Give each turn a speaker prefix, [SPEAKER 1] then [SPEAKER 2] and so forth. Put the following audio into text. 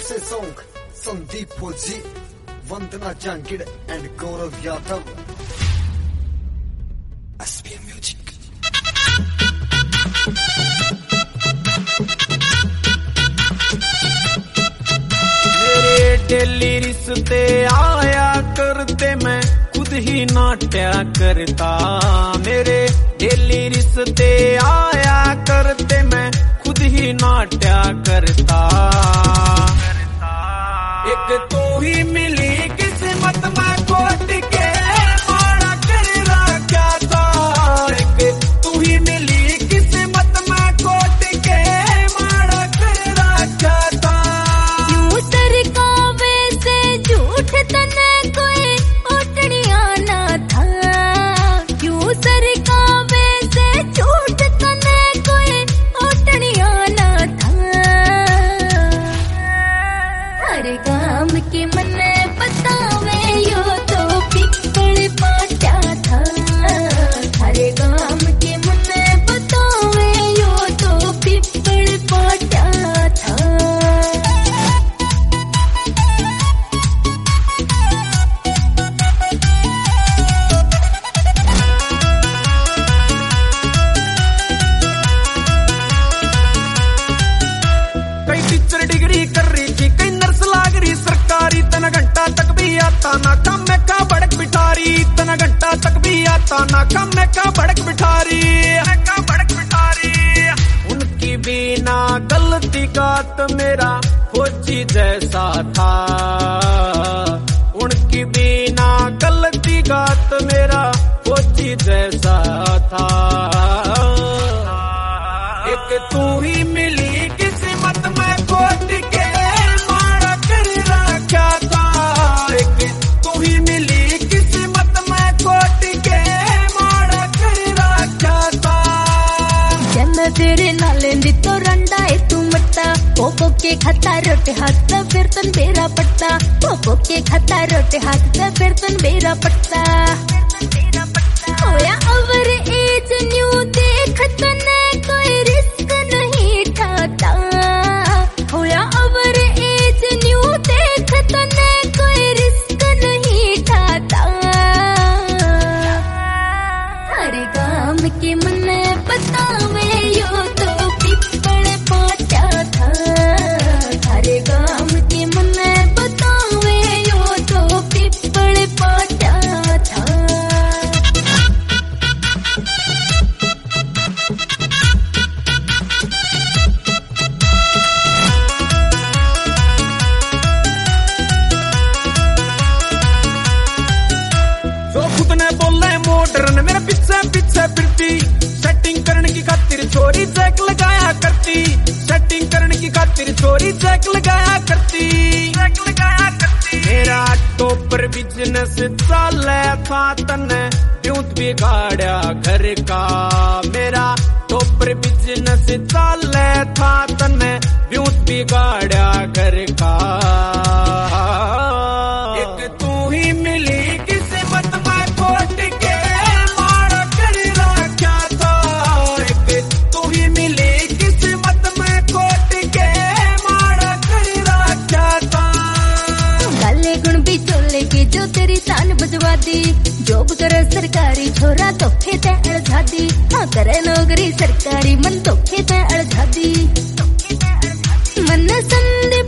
[SPEAKER 1] से song Sandeep Fauji, Vandana Jangid and Gaurav Yadav. SPM music.
[SPEAKER 2] मेरे daily रिश्ते आया करते, मैं खुद ही नाट्या करता। मेरे डेली रिश्ते आया करते, मैं खुद ही नाट्या करता। एक तू ही मिली किस्मत में कोट के मारा कर रखा था। एक तू ही मिली किस्मत में कोट के मारा कर रखा था।
[SPEAKER 3] क्यों सरकावे से झूठ तने कोई ओटनिया ना था। क्यों सरकावे से झूठ तने कोई ओटनिया ना था। हर काम के मन बतावे यो तो पिक्चर पाटा था। हर काम के मन बतावे यो तो पिक्चर पाटा था।
[SPEAKER 2] कई टीचर डिग्री कर रही थी, कई नर्स लाग रही सरकारी। तना घंटा तक भी आता ना काम में का भड़क बिठारी। तना घंटा तक भी आता ना काम में का भड़क बिठारी। उनकी बिना गलती का तो मेरा फौजी जैसा था। उनकी बिना गलती का तो मेरा फौजी जैसा था। एक तू ही मिली किस्मत में कोट के मारा कर रखा था। एक तू ही मिली किस्मत में कोट के मारा कर रखा था।
[SPEAKER 3] जब मैं तेरे नाले दी तो रंडा है तू मट्टा। पोपो के खाता रोटे हाथ फिर तन बेरा पट्टा। पोपो के खाता रोटे हाथ फिर तन बेरा पट्टा। होया ओवर एज न्यू देख तने कोई रिस्क नहीं ठाता। होया ओवर एज न्यू देख तने कोई रिस्क नहीं ठाता। हर काम के मन बतावे यो तो पिपड़ पाटा था। हर काम के मन बतावे यो तो पिपड़ पाटा था।
[SPEAKER 2] जो खुद ने बोले मॉडर्न मेरे पीछे पीछे फिरती। सेटिंग करने की खातिर चोरी चेक लगाया करती। सेटिंग करने की खातिर चोरी चेक लगाया करती। मेरा टॉपर बिजनेस चाले था तने यूं बिगाड़ा घर का। मेरा टॉपर बिजनेस चाले था तने यूं बिगाड़ा घर का। एक तू ही मिली किस्मत में कोट के मारा कर रखा था। एक तू ही मिली किस्मत में कोट के मारा कर रखा था।
[SPEAKER 3] काले गुण भी चोले के जो तेरी शान बजवा दी। जॉब करे सरकारी छोरा धोखे ते अड़झा दी। हाँ करे नौकरी सरकारी मन धोखे ते अड़झा दी। मन संदेह